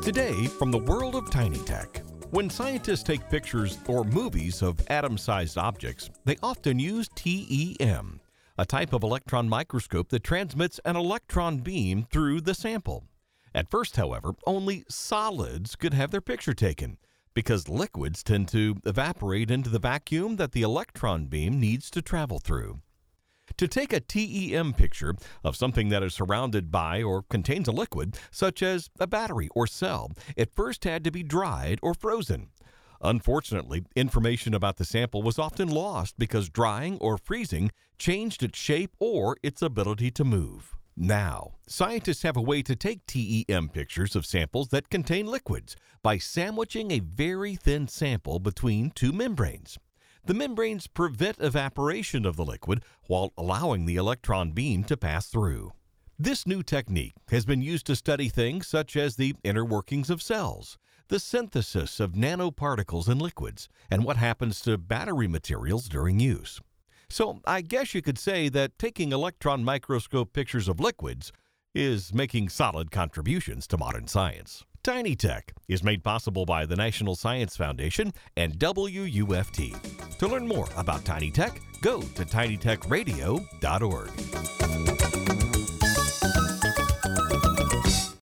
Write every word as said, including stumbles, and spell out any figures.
Today, from the world of tiny tech. When scientists take pictures or movies of atom-sized objects, they often use T E M, a type of electron microscope that transmits an electron beam through the sample. At first, however, only solids could have their picture taken, because liquids tend to evaporate into the vacuum that the electron beam needs to travel through. To take a T E M picture of something that is surrounded by or contains a liquid, such as a battery or cell, it first had to be dried or frozen. Unfortunately, information about the sample was often lost because drying or freezing changed its shape or its ability to move. Now, scientists have a way to take T E M pictures of samples that contain liquids by sandwiching a very thin sample between two membranes. The membranes prevent evaporation of the liquid while allowing the electron beam to pass through. This new technique has been used to study things such as the inner workings of cells, the synthesis of nanoparticles in liquids, and what happens to battery materials during use. So I guess you could say that taking electron microscope pictures of liquids is making solid contributions to modern science. Tiny Tech is made possible by the National Science Foundation and W U F T. To learn more about Tiny Tech, go to tiny tech radio dot org.